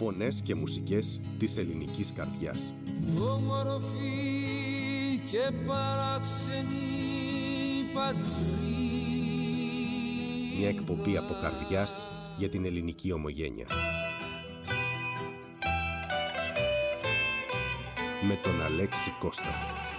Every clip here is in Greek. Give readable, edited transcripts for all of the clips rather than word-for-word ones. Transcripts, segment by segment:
φωνές και μουσικές της ελληνικής καρδιάς. Όμορφη και παράξενη πατρίδα. Μια εκπομπή από καρδιάς για την ελληνική ομογένεια. Με τον Αλέξη Κώστα.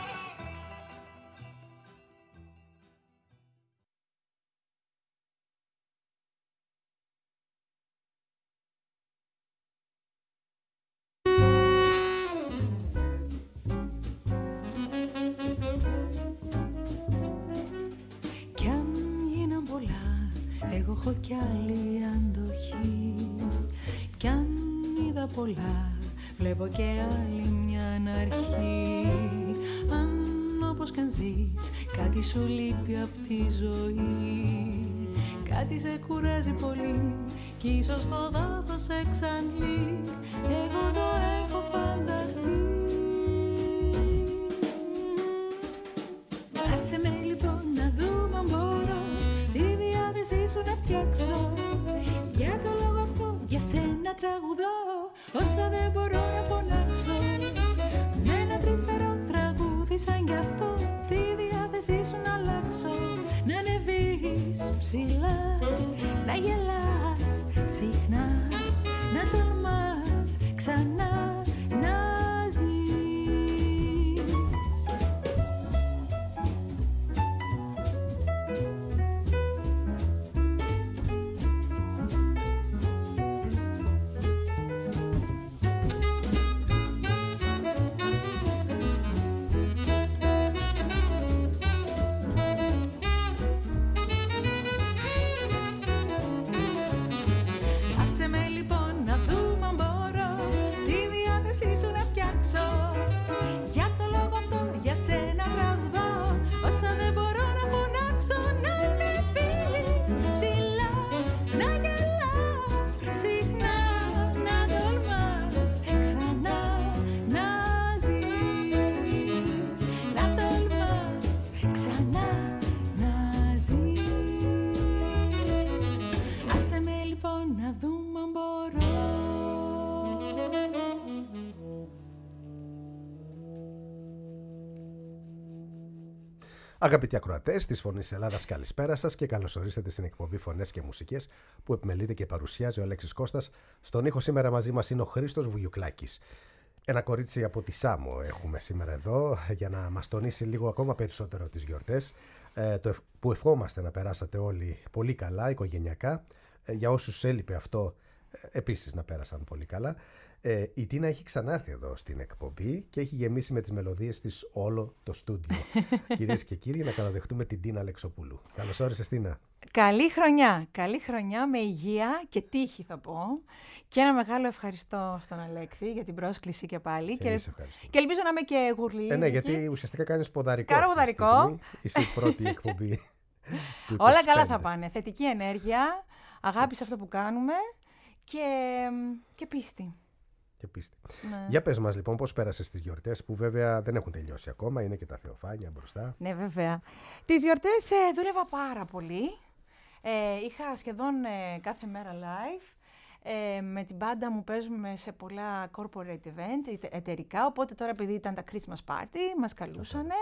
Κι αν γίναν πολλά, εγώ έχω κι άλλη αντοχή. Κι αν είδα πολλά, βλέπω και άλλη μια αρχή. Αν όπως κι αν ζεις, κάτι σου λείπει απ' τη ζωή. Κάτι σε κουράζει πολύ κι ίσως το δάφος σε εξαντλεί. Εγώ το έχω φανταστεί. Άσε με λοιπόν να δούμε αν μπορώ τη διάθεσή σου να φτιάξω. Για το λόγο αυτό για σένα τραγουδώ, όσα δεν μπορώ να φωνάξω. Με ένα τρυφερό τραγούδι σαν κι αυτό, τη διάθεσή σου να αλλάξω. Να ανεβείς ψηλά, να γελάς συχνά, να τολμάς ξανά να ζεις. Αγαπητοί ακροατές της Φωνής Ελλάδας, καλησπέρα σας και καλώς ορίσατε στην εκπομπή Φωνές και Μουσικές που επιμελείται και παρουσιάζει ο Αλέξης Κώστας. Στον ήχο σήμερα μαζί μας είναι ο Χρήστος Βουγιουκλάκης. Ένα κορίτσι από τη Σάμο έχουμε σήμερα εδώ για να μας τονίσει λίγο ακόμα περισσότερο τις γιορτές που ευχόμαστε να περάσατε όλοι πολύ καλά, οικογενειακά. Για όσους έλειπε αυτό επίσης να πέρασαν πολύ καλά. Η Τίνα έχει ξανάρθει εδώ στην εκπομπή και έχει γεμίσει με τις μελωδίες της όλο το στούντιο. Κυρίες και κύριοι, να καλοδεχτούμε την Τίνα Αλεξοπούλου. Καλώς όρισες, Τίνα. Καλή χρονιά με υγεία και τύχη θα πω. Και ένα μεγάλο ευχαριστώ στον Αλέξη για την πρόσκληση και πάλι. Και ελπίζω να είμαι και γουρλή. Ναι, γιατί ουσιαστικά κάνεις ποδαρικό. Κάνω ποδαρικό. Είσαι η πρώτη εκπομπή. Όλα καλά θα πάνε. Θετική ενέργεια, αγάπη σε αυτό που κάνουμε και πίστη. Ναι. Για πες μας λοιπόν πώς πέρασες τις γιορτές που βέβαια δεν έχουν τελειώσει ακόμα, είναι και τα Θεοφάνεια μπροστά. Ναι, βέβαια. Τις γιορτές δούλευα πάρα πολύ. Είχα σχεδόν κάθε μέρα live. Με την μπάντα μου παίζουμε σε πολλά corporate event, εταιρικά, οπότε τώρα επειδή ήταν τα Christmas party, μας καλούσανε.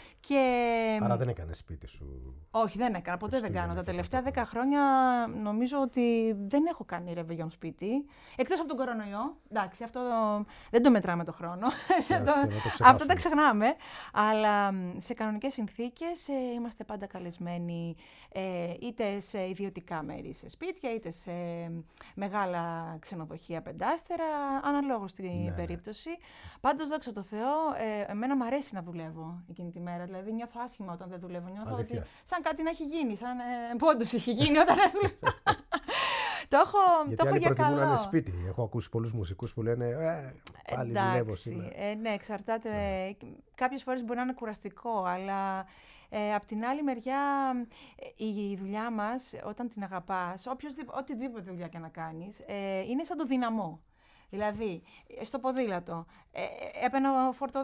Άρα δεν έκανες σπίτι σου? Όχι, δεν έκανα, ποτέ δεν κάνω. Τα τελευταία 10 χρόνια νομίζω ότι δεν έχω κάνει ρεβεγιόν σπίτι, εκτός από τον κορονοϊό. Εντάξει, αυτό δεν το μετράμε το χρόνο, αυτό τα ξεχνάμε. Αλλά σε κανονικές συνθήκες είμαστε πάντα καλεσμένοι, είτε σε ιδιωτικά μέρη, σε σπίτια, είτε σε μεγάλα ξενοδοχεία πεντάστερα, αναλόγως στην περίπτωση. Πάντως, δόξα τω Θεώ, εμένα μου αρέσει να δουλεύω εκείνη τη μέρα. Δηλαδή, νιώθω άσχημα όταν δεν δουλεύω. Νιώθω ότι σαν κάτι να έχει γίνει, σαν πόντους έχει γίνει όταν δεν δουλεύω. Το έχω για καλό. Να είναι σπίτι. Έχω ακούσει πολλούς μουσικούς που λένε πάλι δουλεύω σήμερα. Ναι, εξαρτάται. Κάποιες φορές μπορεί να είναι κουραστικό, αλλά απ' την άλλη μεριά η δουλειά μας, όταν την αγαπάς, οτιδήποτε δουλειά και να κάνεις, είναι σαν το δυναμό. Δηλαδή, στο ποδήλατο, έπαιρνα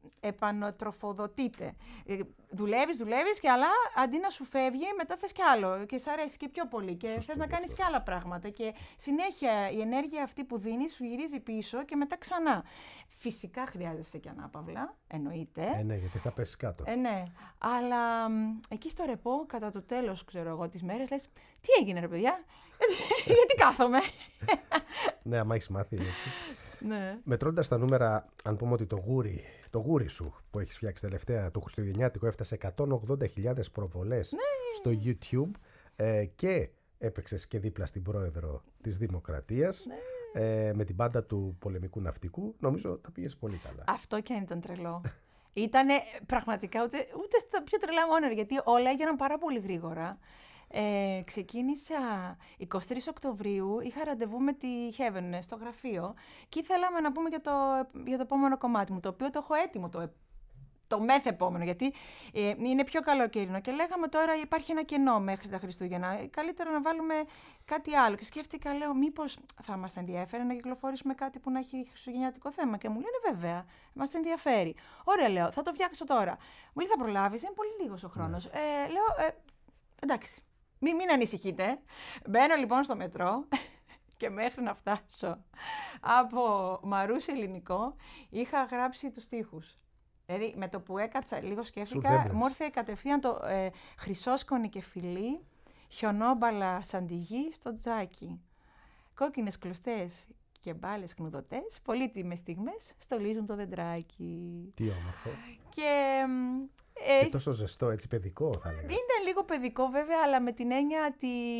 επανατροφοδοτείται. Δουλεύεις και αλλά αντί να σου φεύγει, μετά θες κι άλλο και σ' αρέσει και πιο πολύ και θες να κάνεις κι άλλα πράγματα και συνέχεια η ενέργεια αυτή που δίνεις σου γυρίζει πίσω και μετά ξανά. Φυσικά χρειάζεσαι και ανάπαυλα, εννοείται. Ναι, γιατί θα πέσεις κάτω. Ναι, αλλά εκεί στο ρεπό, κατά το τέλος, ξέρω εγώ, τις μέρες, λες, τι έγινε ρε παιδιά, γιατί κάθομαι. Ναι, άμα έχεις μάθει έτσι. Ναι. Μετρώντας τα νούμερα, αν πούμε ότι το γούρι σου που έχεις φτιάξει τελευταία, το χριστουγεννιάτικο, έφτασε 180.000 προβολές στο YouTube και έπαιξες και δίπλα στην πρόεδρο της Δημοκρατίας, με την μπάντα του πολεμικού ναυτικού, νομίζω τα πήγες πολύ καλά. Αυτό κι αν ήταν τρελό. Ήτανε πραγματικά ούτε στα πιο τρελά όνειρα, γιατί όλα έγιναν πάρα πολύ γρήγορα. Ξεκίνησα 23 Οκτωβρίου, είχα ραντεβού με τη Heaven στο γραφείο και ήθελαμε να πούμε για το επόμενο κομμάτι μου, το οποίο το έχω έτοιμο το μεθεπόμενο, γιατί είναι πιο καλοκαιρινό και λέγαμε τώρα υπάρχει ένα κενό μέχρι τα Χριστούγεννα, καλύτερα να βάλουμε κάτι άλλο και σκέφτηκα, λέω, μήπως θα μας ενδιαφέρει να κυκλοφορήσουμε κάτι που να έχει χριστουγεννιάτικο θέμα και μου λένε βέβαια, μας ενδιαφέρει. Ωραία, λέω, θα το φτιάξω τώρα. Μου λέει, θα προλάβεις, είναι πολύ λίγος ο χρόνος. Λέω, εντάξει. Μην ανησυχείτε. Μπαίνω λοιπόν στο μετρό και μέχρι να φτάσω από Μαρούσι Ελληνικό είχα γράψει τους στίχους. Δηλαδή με το που έκατσα λίγο σκέφτηκα, μου ήρθε κατευθείαν το χρυσόσκονη και φιλί, χιονόμπαλα σαν τη γη στο τζάκι. Κόκκινες κλωστές και μπάλες κνουδωτές, πολύτιμες στιγμές στολίζουν το δεντράκι. Τι όμορφο. Και τόσο ζεστό, έτσι παιδικό θα λέγαμε. Είναι λίγο παιδικό βέβαια, αλλά με την έννοια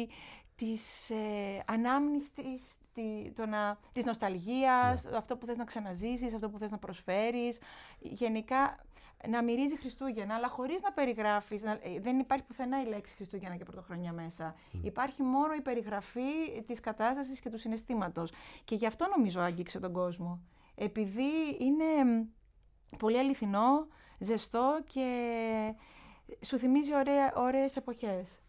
της ανάμνησης, της νοσταλγίας, αυτό που θες να ξαναζήσεις, αυτό που θες να προσφέρεις. Γενικά να μυρίζει Χριστούγεννα, αλλά χωρίς να περιγράφεις. Δεν υπάρχει πουθενά η λέξη Χριστούγεννα και Πρωτοχρονιά μέσα. Υπάρχει μόνο η περιγραφή της κατάστασης και του συναισθήματος. Και γι' αυτό νομίζω άγγιξε τον κόσμο. Επειδή είναι πολύ αληθινό, ζεστό και σου θυμίζει ωραίες εποχές.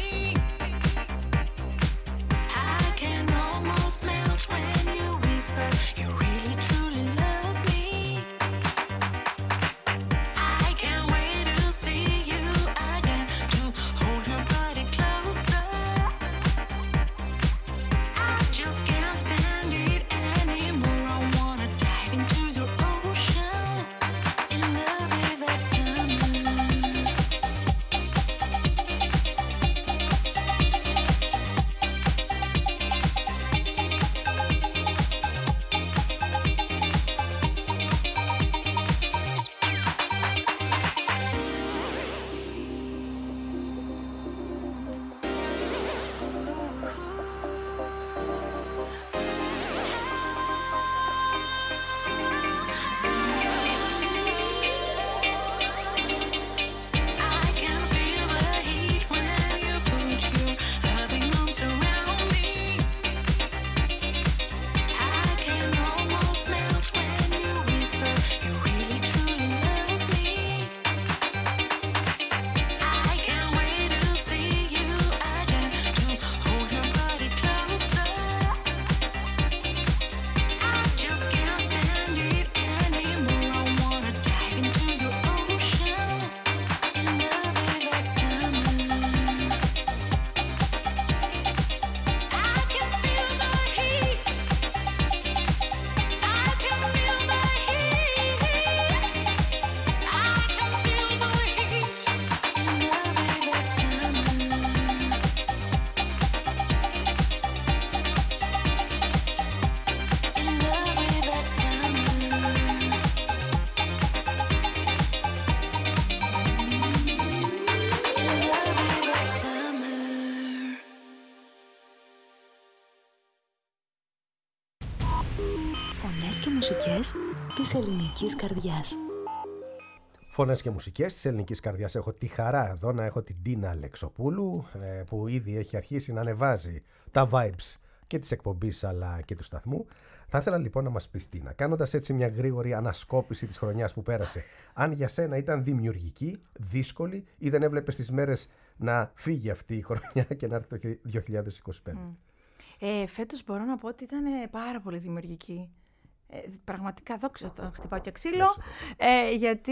Whisper Φωνές και μουσικές της ελληνικής καρδιάς. Φωνές και μουσικές της ελληνικής καρδιάς. Έχω τη χαρά εδώ να έχω την Τίνα Αλεξοπούλου, που ήδη έχει αρχίσει να ανεβάζει τα vibes και της εκπομπής αλλά και του σταθμού. Θα ήθελα λοιπόν να μας πεις, Τίνα, κάνοντας έτσι μια γρήγορη ανασκόπηση της χρονιάς που πέρασε, αν για σένα ήταν δημιουργική, δύσκολη ή δεν έβλεπες τις μέρες να φύγει αυτή η χρονιά και να έρθει το 2025. Φέτος μπορώ να πω ότι ήταν πάρα πολύ δημιουργική. Πραγματικά δόξα τω, χτυπάω και ξύλο, γιατί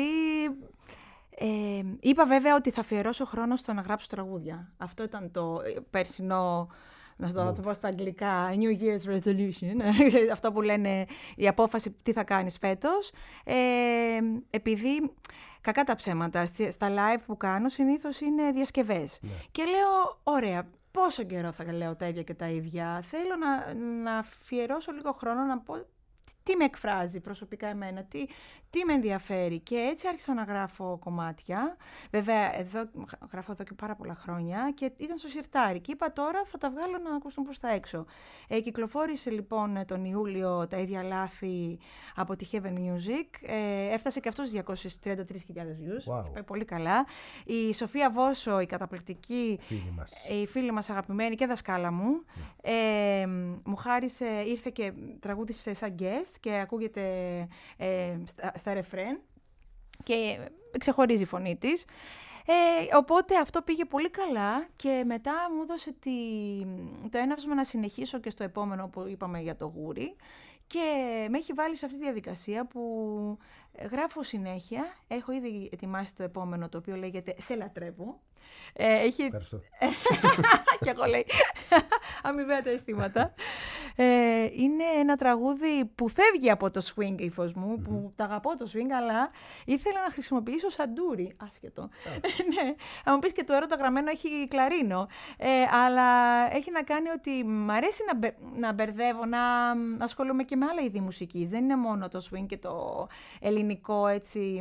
είπα βέβαια ότι θα αφιερώσω χρόνο στο να γράψω τραγούδια. Αυτό ήταν το περσινό, να το πω στα αγγλικά, New Year's Resolution, αυτό που λένε η απόφαση τι θα κάνεις φέτος. Επειδή, κακά τα ψέματα, στα live που κάνω συνήθως είναι διασκευές. Ναι. Και λέω, ωραία, πόσο καιρό θα λέω τα ίδια και τα ίδια. Θέλω να αφιερώσω λίγο χρόνο να πω τι με εκφράζει προσωπικά εμένα, τι με ενδιαφέρει. Και έτσι άρχισα να γράφω κομμάτια. Βέβαια, γράφω εδώ και πάρα πολλά χρόνια και ήταν στο σιρτάρι. Και είπα τώρα θα τα βγάλω να ακούσουν προς τα έξω. Κυκλοφόρησε λοιπόν τον Ιούλιο τα ίδια λάθη από τη Heaven Music. Έφτασε και αυτός 233.000 views. Wow. Πάει πολύ καλά. Η Σοφία Βόσο, η καταπληκτική, η φίλη μας αγαπημένη και δασκάλα μου, μου χάρισε, ήρθε και τραγούδισε σαν guest και ακούγεται στα ρεφρέν και ξεχωρίζει η φωνή της. Οπότε αυτό πήγε πολύ καλά και μετά μου έδωσε το έναυσμα να συνεχίσω και στο επόμενο που είπαμε για το γούρι και με έχει βάλει σε αυτή τη διαδικασία που γράφω συνέχεια. Έχω ήδη ετοιμάσει το επόμενο, το οποίο λέγεται «Σε λατρεύω». Ευχαριστώ. Και εγώ λέει αμοιβαία τα αισθήματα. Είναι ένα τραγούδι που φεύγει από το swing ύφος μου, που τα αγαπώ το swing, αλλά ήθελα να χρησιμοποιήσω σαντούρι, άσχετο. Ναι, θα μου πεις και το έρωτα γραμμένο έχει κλαρίνο, αλλά έχει να κάνει ότι μ' αρέσει να μπερδεύω, να ασχολούμαι και με άλλα είδη μουσικής. Δεν είναι μόνο το swing και το ελληνικό έτσι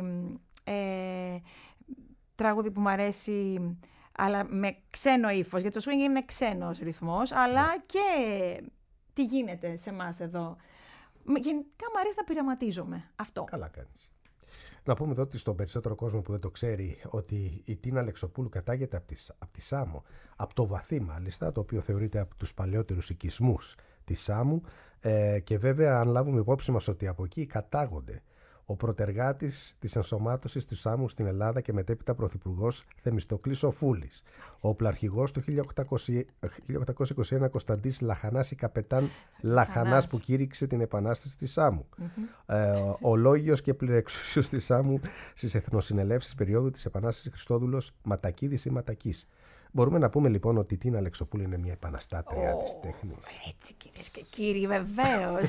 τραγούδι που μ' αρέσει, αλλά με ξένο ύφος, γιατί το swing είναι ξένος ρυθμός, αλλά και τι γίνεται σε εμάς εδώ. Γενικά μου αρέσει να πειραματίζομαι. Αυτό. Καλά κάνεις. Να πούμε εδώ ότι στον περισσότερο κόσμο που δεν το ξέρει, ότι η Τίνα Αλεξοπούλου κατάγεται από τη Σάμο, από το Βαθύ μάλιστα, το οποίο θεωρείται από τους παλαιότερους οικισμούς της Σάμου, και βέβαια αν λάβουμε υπόψη μας ότι από εκεί κατάγονται ο πρωτεργάτης της ενσωμάτωσης της Σάμου στην Ελλάδα και μετέπειτα πρωθυπουργός Θεμιστοκλής ο Φούλης, ο πλαρχηγός του 1821 Κωνσταντής Λαχανάς ή καπετάν Λαχανάς που κήρυξε την επανάσταση της Σάμου, ο λόγιος και πληρεξούσιος της Σάμου στις εθνοσυνελεύσεις περίοδου της επανάστασης Χριστόδουλος Ματακίδης ή Ματακής. Μπορούμε να πούμε λοιπόν ότι η Τίνα Αλεξοπούλου είναι μια επαναστάτρια της τέχνης. Έτσι κυρίες και κύριοι, βεβαίως.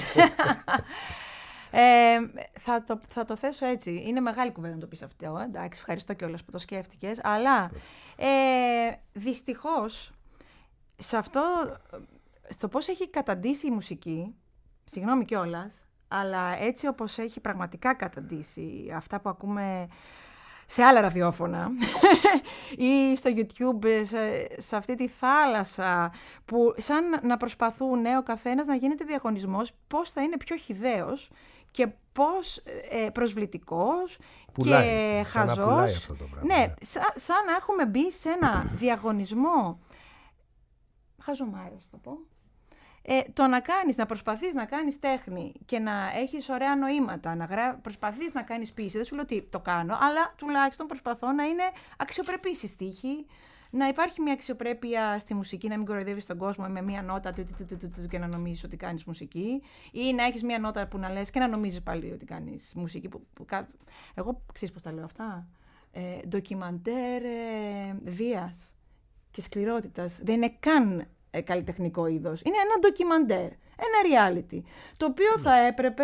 Θα το θέσω έτσι. Είναι μεγάλη κουβέντα να το πεις αυτό. Εντάξει, ευχαριστώ κιόλας που το σκέφτηκες. Αλλά δυστυχώς στο πώς έχει καταντήσει η μουσική, συγγνώμη κιόλας, αλλά έτσι όπως έχει πραγματικά καταντήσει αυτά που ακούμε σε άλλα ραδιόφωνα ή στο YouTube, σε αυτή τη θάλασσα που σαν να προσπαθούν ο καθένας να γίνεται διαγωνισμός πώς θα είναι πιο χυδαίος και πώς προσβλητικός και χαζός. Αυτό το πράγμα, ναι, σαν να έχουμε μπει σε ένα διαγωνισμό χαζομάρες θα πω. Το να προσπαθείς να κάνεις τέχνη και να έχεις ωραία νοήματα, προσπαθείς να κάνεις ποίηση, δεν σου λέω ότι το κάνω, αλλά τουλάχιστον προσπαθώ να είναι αξιοπρεπής η στίχη, να υπάρχει μια αξιοπρέπεια στη μουσική, να μην κοροϊδεύεις τον κόσμο με μια νότα και να νομίζεις ότι κάνεις μουσική, ή να έχεις μια νότα που να λες και να νομίζεις πάλι ότι κάνεις μουσική. Εγώ ξέρεις πώς τα λέω αυτά. Ντοκιμαντέρ βίας και σκληρότητας. Δεν είναι καν καλλιτεχνικό είδος. Είναι ένα ντοκιμαντέρ, ένα reality, το οποίο θα έπρεπε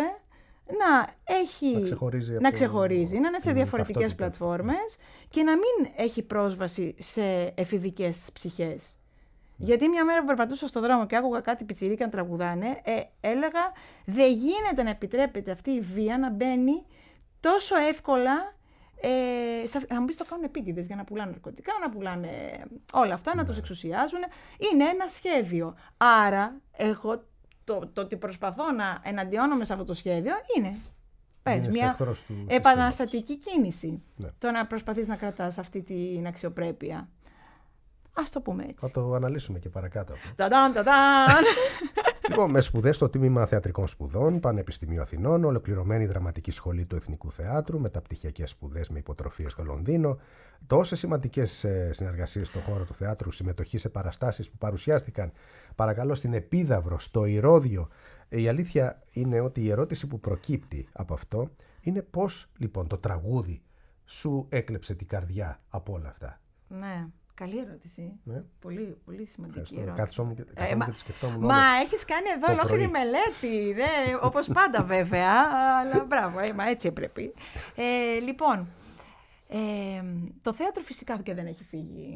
να ξεχωρίζει, να είναι σε διαφορετικές πλατφόρμες και να μην έχει πρόσβαση σε εφηβικές ψυχές. Γιατί μια μέρα που περπατούσα στον δρόμο και άκουγα κάτι πιτσιρίκια να τραγουδάνε, έλεγα δεν γίνεται να επιτρέπεται αυτή η βία να μπαίνει τόσο εύκολα. Θα μου πεις το κάνουν επίτηδες για να πουλάνε ναρκωτικά, να πουλάνε όλα αυτά, να τους εξουσιάζουν. Είναι ένα σχέδιο. Άρα εγώ το ότι προσπαθώ να εναντιώνομαι σε αυτό το σχέδιο είναι μια του επαναστατική κίνηση. Ναι. Το να προσπαθείς να κρατάς αυτή την αξιοπρέπεια. Ας το πούμε έτσι. Θα το αναλύσουμε και παρακάτω. Ταντάν! Λοιπόν, με σπουδές στο Τμήμα Θεατρικών Σπουδών, Πανεπιστημίου Αθηνών, ολοκληρωμένη δραματική σχολή του Εθνικού Θεάτρου, μεταπτυχιακές σπουδές με υποτροφίες στο Λονδίνο, τόσες σημαντικές συνεργασίες στον χώρο του θεάτρου, συμμετοχή σε παραστάσεις που παρουσιάστηκαν, παρακαλώ, στην Επίδαυρο, στο Ηρώδειο. Η αλήθεια είναι ότι η ερώτηση που προκύπτει από αυτό είναι πώς λοιπόν το τραγούδι σου έκλεψε την καρδιά από όλα αυτά. Ναι. Καλή ερώτηση. Ναι. Πολύ, πολύ σημαντική ερώτηση. Καθόμουν και τη σκεφτόμουν. Μα έχεις κάνει εδώ ολόκληρη μελέτη, όπως πάντα βέβαια, αλλά μπράβο, μα έτσι έπρεπε. Λοιπόν, το θέατρο φυσικά και δεν έχει φύγει,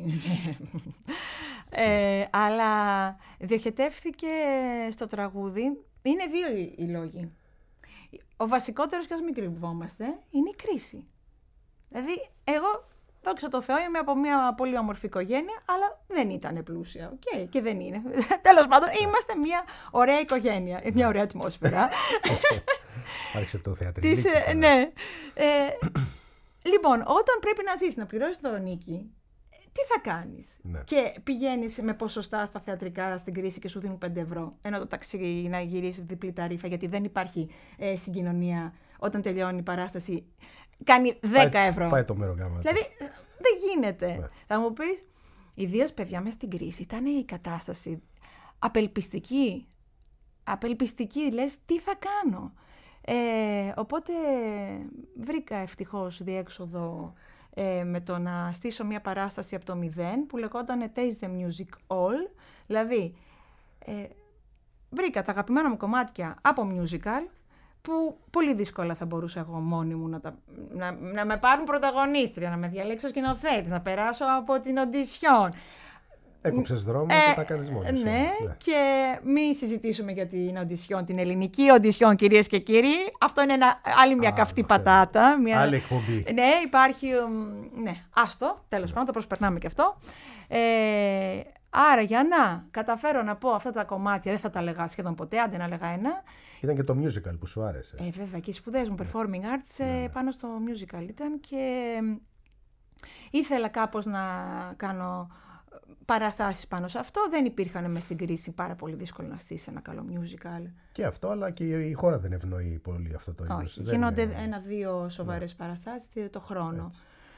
αλλά διοχετεύθηκε στο τραγούδι. Είναι δύο οι λόγοι. Ο βασικότερος, και ας μην κρυβόμαστε, είναι η κρίση. Δηλαδή, εγώ... Δόξα τω Θεώ, είμαι από μια πολύ όμορφη οικογένεια, αλλά δεν ήταν πλούσια. Και δεν είναι. Τέλος πάντων, είμαστε μια ωραία οικογένεια, μια ωραία ατμόσφαιρα. Άρχισε το θεατρικό. Ναι. Λοιπόν, όταν πρέπει να ζήσεις, να πληρώσεις το νίκη, τι θα κάνεις? Ναι. Και πηγαίνεις με ποσοστά στα θεατρικά στην κρίση και σου δίνουν 5 ευρώ, ενώ το ταξί να γυρίσει διπλή ταρίφα, γιατί δεν υπάρχει συγκοινωνία όταν τελειώνει η παράσταση. Κάνει 10 ευρώ. Πάει το μερογάμα. Δηλαδή δεν γίνεται. Ναι. Θα μου πεις, ιδίως παιδιά μες στην κρίση, ήταν η κατάσταση απελπιστική. Απελπιστική, λες τι θα κάνω. Οπότε βρήκα ευτυχώς διέξοδο με το να στήσω μια παράσταση από το 0 που λεγόταν Taste the Music All. Δηλαδή βρήκα τα αγαπημένα μου κομμάτια από musical, που πολύ δύσκολα θα μπορούσα εγώ μόνη μου να με πάρουν πρωταγωνίστρια, να με διαλέξω σκηνοθέτης, να περάσω από την οντισιόν. Έκοψες δρόμο και τα κάνεις μόνη σου. Ναι, και μη συζητήσουμε για την οντισιόν, την ελληνική οντισιόν, κυρίες και κύριοι. Αυτό είναι άλλη μια καυτή πατάτα. Άλλη εκπομπή. Ναι, υπάρχει. Ναι, άστο, τέλος πάντων, το προσπερνάμε και αυτό. Άρα για να καταφέρω να πω αυτά τα κομμάτια, δεν θα τα λέγα σχεδόν ποτέ, άντε να λέγα ένα. Ήταν και το musical που σου άρεσε. Βέβαια, και οι σπουδές μου, performing arts, πάνω στο musical ήταν και ήθελα κάπως να κάνω παραστάσεις πάνω σε αυτό. Δεν υπήρχαν μες στην κρίση, πάρα πολύ δύσκολο να στήσεις ένα καλό musical. Και αυτό, αλλά και η χώρα δεν ευνοεί πολύ αυτό το είδος. Όχι, γίνονται 1-2 σοβαρές παραστάσεις το χρόνο.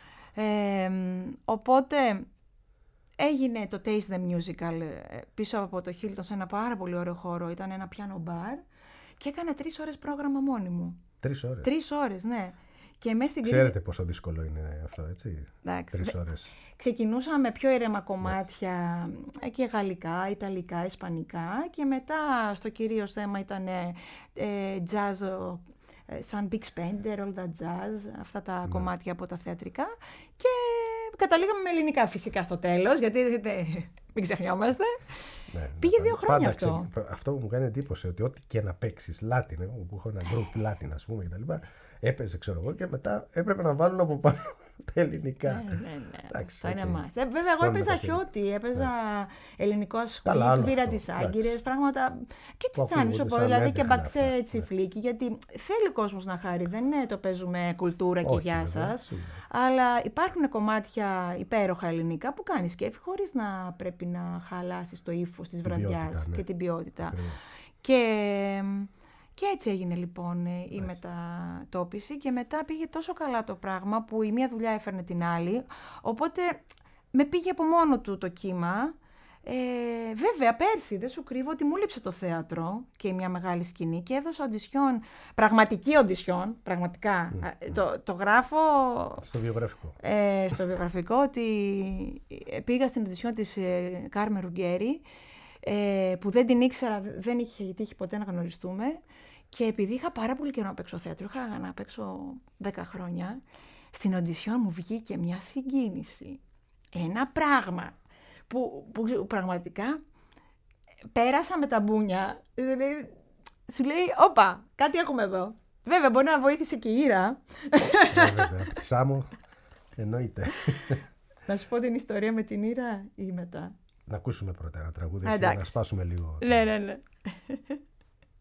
Οπότε έγινε το Taste the Musical πίσω από το Hilton σε ένα πάρα πολύ ωραίο χώρο. Ήταν ένα piano bar και έκανα 3 ώρες πρόγραμμα μόνη μου. 3 ώρες? 3 ώρες, ναι. Και μέσα στην Ξέρετε πόσο δύσκολο είναι αυτό, έτσι? 3 ώρες. Ξεκινούσα με πιο ήρεμα κομμάτια, και γαλλικά, ιταλικά, ισπανικά, και μετά στο κυρίως θέμα ήταν jazz, σαν Big Spender, All That Jazz, αυτά τα κομμάτια από τα θεατρικά, και καταλήγαμε με ελληνικά φυσικά στο τέλος, γιατί μην ξεχνιόμαστε. Ναι, πήγε 2 χρόνια αυτό. Αυτό που μου κάνει εντύπωση, ότι ό,τι και να παίξεις Latin, που έχω ένα group Latin, ας πούμε, κτλ. Έπαιζε, ξέρω εγώ, και μετά έπρεπε να βάλουν από πάνω τα ελληνικά. Ναι. Εντάξει, αυτό είναι μάς. Βέβαια, εγώ έπαιζα χιώτη, έπαιζα ελληνικό ασκουίκ, βήρα τις άγκυρες, πράγματα. Και τσιτσάνι, οπότε δηλαδή και μπαξέ τσιφλίκι, γιατί θέλει ο κόσμος να χάρει. Δεν είναι το παίζουμε κουλτούρα και γεια σας. Αλλά υπάρχουν κομμάτια υπέροχα ελληνικά που κάνεις κέφι χωρίς να πρέπει να χαλάσεις το ύφος της βραδιάς και την ποιότητα. Και έτσι έγινε λοιπόν η μετατόπιση, και μετά πήγε τόσο καλά το πράγμα που η μία δουλειά έφερνε την άλλη, οπότε με πήγε από μόνο του το κύμα. Βέβαια πέρσι δεν σου κρύβω ότι μου λείψε το θέατρο και μια μεγάλη σκηνή και έδωσα οντισιόν, πραγματική οντισιόν, πραγματικά. Το γράφω στο βιογραφικό. Στο βιογραφικό, ότι πήγα στην οντισιόν της Κάρμεν Ρουγκέρι, που δεν την ήξερα, δεν είχε τύχει ποτέ να γνωριστούμε, και επειδή είχα πάρα πολύ καιρό να παίξω θέατρο, είχα να παίξω 10 χρόνια, στην οντισιόν μου βγήκε μια συγκίνηση, ένα πράγμα που πραγματικά πέρασα με τα μπούνια. Σου λέει, όπα, κάτι έχουμε εδώ. Βέβαια, μπορεί να βοήθησε και η Ήρα. Βέβαια, από τη Σάμο, εννοείται. Να σου πω την ιστορία με την Ήρα ή μετά? Να ακούσουμε πρώτα ένα τραγούδι, να σπάσουμε λίγο. Ναι.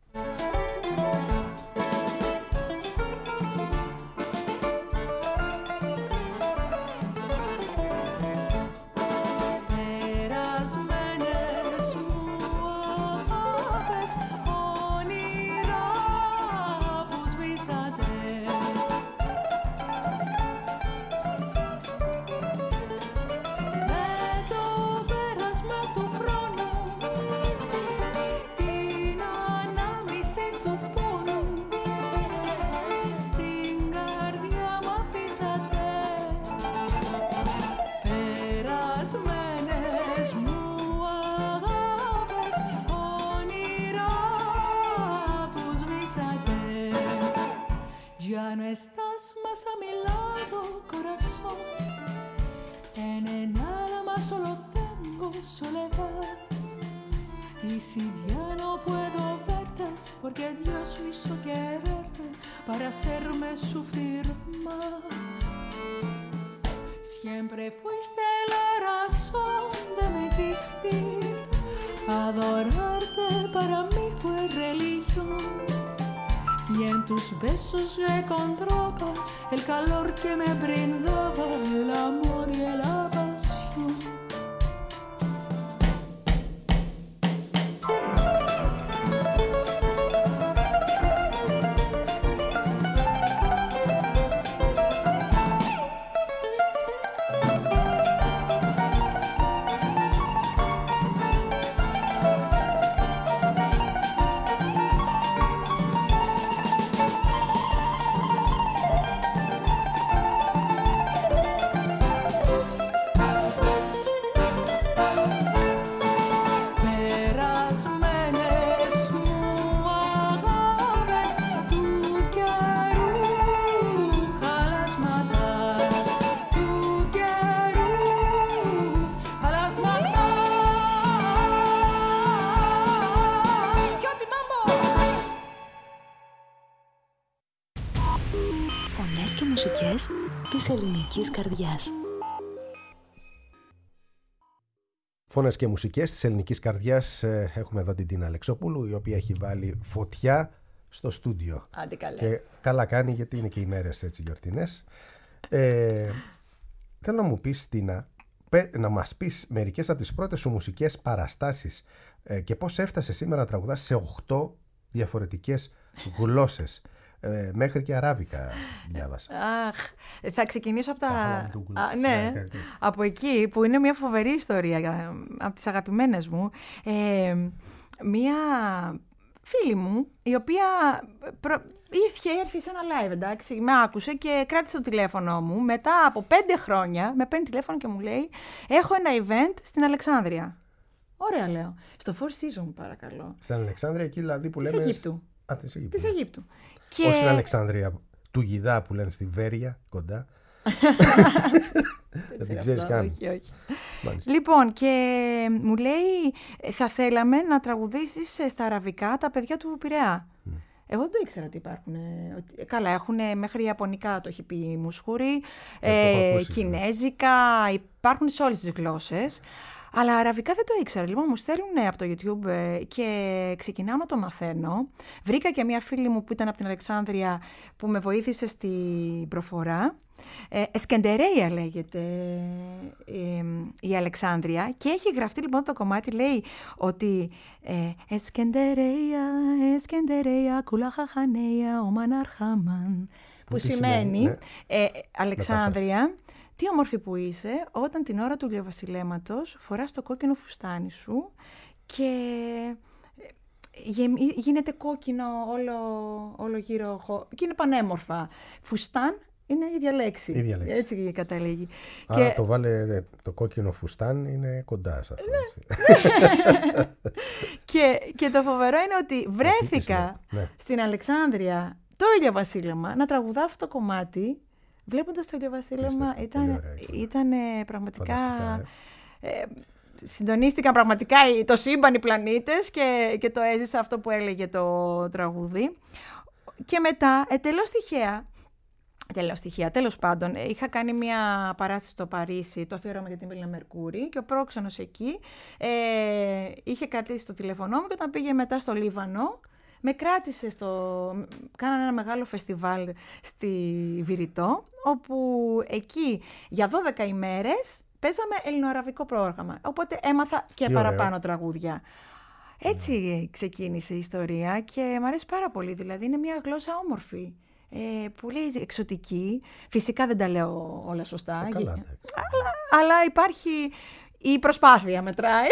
Estás más a mi lado, corazón. En el alma solo tengo soledad. Y si ya no puedo verte, porque Dios me hizo quererte para hacerme sufrir más. Siempre fuiste la razón de mi existir. Adorarte para mí fue religión. Y en tus besos yo encontraba el calor que me brindaba el amor y la pasión. Φωνές και μουσικές της ελληνικής καρδιάς. Φωνές και μουσικές της ελληνικής καρδιάς. Έχουμε εδώ την Τίνα Αλεξόπουλου, η οποία έχει βάλει φωτιά στο στούντιο. Άντε καλά. Και καλά κάνει, γιατί είναι και οι μέρες έτσι γιορτινές. Θέλω να μου πεις, Τίνα, να μας πεις μερικές από τις πρώτες σου μουσικές παραστάσεις και πώς έφτασε σήμερα να τραγουδάς σε 8 διαφορετικές γλώσσες. Μέχρι και αράβικα διάβασα. Θα ξεκινήσω από από εκεί που είναι μια φοβερή ιστορία, από τις αγαπημένες μου. Μια φίλη μου, η οποία είχε έρθει σε ένα live, εντάξει, με άκουσε και κράτησε το τηλέφωνο μου. Μετά από 5 χρόνια με παίρνει τηλέφωνο και μου λέει: έχω ένα event στην Αλεξάνδρεια. Ωραία, λέω. Στο Four Seasons, παρακαλώ. Στην Αλεξάνδρεια, εκεί δηλαδή που λέμε. Της Αιγύπτου. Και... Όχι στην Αλεξάνδρεια του Γιδά που λένε στη Βέρεια, κοντά. Δεν την ξέρεις καν. Όχι. Λοιπόν, και μου λέει, θα θέλαμε να τραγουδήσεις στα αραβικά τα παιδιά του Πειραιά. Εγώ δεν το ήξερα ότι υπάρχουν. Καλά, έχουν μέχρι ιαπωνικά, το έχει πει η Μουσχούρη, κινέζικα, υπάρχουν σε όλες τις γλώσσες. Αλλά αραβικά δεν το ήξερα. Λοιπόν, μου στέλνουν από το YouTube και ξεκινάω να το μαθαίνω. Βρήκα και μια φίλη μου που ήταν από την Αλεξάνδρεια που με βοήθησε στην προφορά. Εσκεντερέια λέγεται η Αλεξάνδρεια και έχει γραφτεί λοιπόν το κομμάτι, λέει ότι Εσκεντερέια κουλαχαχανέια ομαναρχάμαν, που σημαίνει Αλεξάνδρεια, τι όμορφη που είσαι όταν την ώρα του ηλιοβασιλέματος φοράς το κόκκινο φουστάνι σου και γίνεται κόκκινο όλο γύρω και είναι πανέμορφα. Φουστάν είναι η ίδια λέξη. Έτσι καταλήγει. Άρα το βάλε το κόκκινο φουστάν είναι κοντά σε αυτό. Και το φοβερό είναι ότι βρέθηκα στην Αλεξάνδρεια το ηλιοβασίλεμα να τραγουδάω αυτό το κομμάτι. Βλέποντας το ηλιοβασίλεμα ήταν πραγματικά... Συντονίστηκαν πραγματικά το σύμπαν, οι πλανήτες και το έζησα αυτό που έλεγε το τραγούδι. Και μετά, τέλος πάντων, είχα κάνει μια παράσταση στο Παρίσι, το αφιέρωμα για τη Μίλνα Μερκούρη και ο πρόξενος εκεί είχε κρατήσει το τηλέφωνό μου και όταν πήγε μετά στο Λίβανο, με κράτησε κάνανε ένα μεγάλο φεστιβάλ στη Βηρητό, όπου εκεί για 12 ημέρες παίζαμε ελληνοαραβικό πρόγραμμα. Οπότε έμαθα και παραπάνω τραγούδια. Έτσι ξεκίνησε η ιστορία και μου αρέσει πάρα πολύ. Δηλαδή είναι μια γλώσσα όμορφη, πολύ εξωτική. Φυσικά δεν τα λέω όλα σωστά, αλλά υπάρχει... Η προσπάθεια μετράει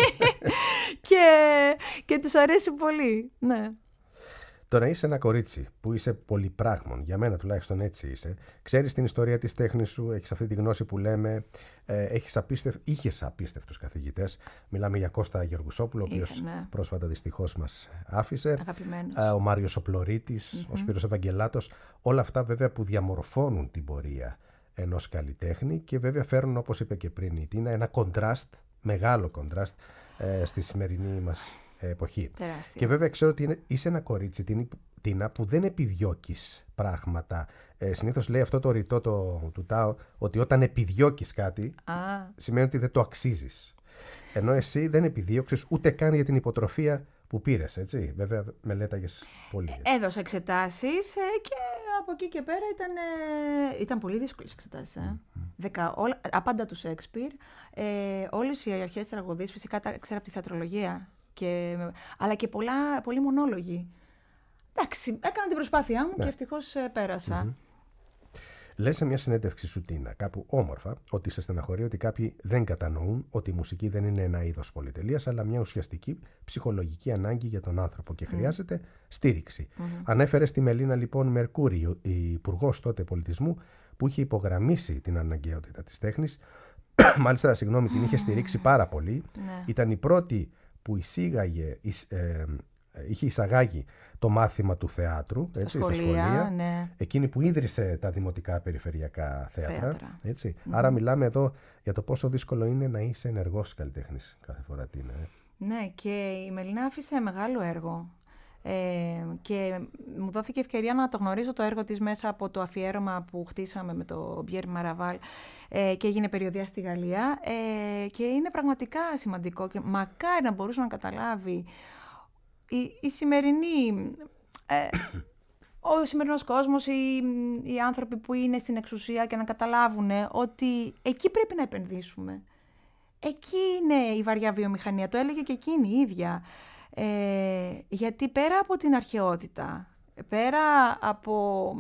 και τους αρέσει πολύ, ναι. Το να είσαι ένα κορίτσι που είσαι πολυπράγμων, για μένα τουλάχιστον έτσι είσαι, ξέρεις την ιστορία της τέχνης σου, έχεις αυτή τη γνώση που λέμε, είχες απίστευτους καθηγητές. Μιλάμε για Κώστα Γεωργουσόπουλο, ο οποίος πρόσφατα δυστυχώς μας άφησε. Ο Μάριος ο Πλωρίτης, ο Σπύρος Ευαγγελάτος. Όλα αυτά βέβαια που διαμορφώνουν την πορεία ενός καλλιτέχνη και βέβαια φέρνουν, όπως είπε και πριν η Τίνα, ένα κοντράστ, μεγάλο κοντράστ στη σημερινή μας εποχή. Τεράστιο. Και βέβαια ξέρω ότι είσαι ένα κορίτσι, Τίνα, που δεν επιδιώκεις πράγματα. Συνήθως λέει αυτό το ρητό του Τάο, ότι όταν επιδιώκεις κάτι, σημαίνει ότι δεν το αξίζεις. Ενώ εσύ δεν επιδιώξεις ούτε καν για την υποτροφία που πήρες, έτσι. Βέβαια μελέταγες πολύ. Έδωσα εξετάσεις και από εκεί και πέρα ήταν πολύ δύσκολες εξετάσεις. Απάντα του Σέξπιρ, όλες οι αρχαίες τραγωδίες, φυσικά τα ξέρω από τη θεατρολογία, αλλά και πολλοί μονόλογοι. Εντάξει, έκανα την προσπάθειά μου και ευτυχώς πέρασα. Λες σε μια συνέντευξη σου, Τίνα, κάπου όμορφα, ότι σε στεναχωρεί ότι κάποιοι δεν κατανοούν ότι η μουσική δεν είναι ένα είδος πολυτελείας, αλλά μια ουσιαστική ψυχολογική ανάγκη για τον άνθρωπο και χρειάζεται στήριξη. Ανέφερε στη Μελίνα λοιπόν Μερκούρη, η υπουργός τότε πολιτισμού, που είχε υπογραμμίσει την αναγκαιότητα της τέχνης. Μάλιστα, την είχε στηρίξει πάρα πολύ. Ήταν η πρώτη που είχε εισαγάγει το μάθημα του θεάτρου στα σχολεία. Ναι. Εκείνη που ίδρυσε τα δημοτικά περιφερειακά θέατρα. Έτσι. Άρα μιλάμε εδώ για το πόσο δύσκολο είναι να είσαι ενεργός καλλιτέχνης κάθε φορά. Ναι, και η Μελίνα άφησε μεγάλο έργο. Και μου δόθηκε ευκαιρία να το γνωρίζω το έργο της μέσα από το αφιέρωμα που χτίσαμε με το Μπιέρ Μαραβάλ και έγινε περιοδεία στη Γαλλία, και είναι πραγματικά σημαντικό και μακάρι να μπορούσε να καταλάβει η σημερινή, ο σημερινός κόσμος, οι άνθρωποι που είναι στην εξουσία, και να καταλάβουν ότι εκεί πρέπει να επενδύσουμε. Εκεί είναι η βαριά βιομηχανία, το έλεγε και εκείνη η ίδια. Γιατί πέρα από την αρχαιότητα, πέρα από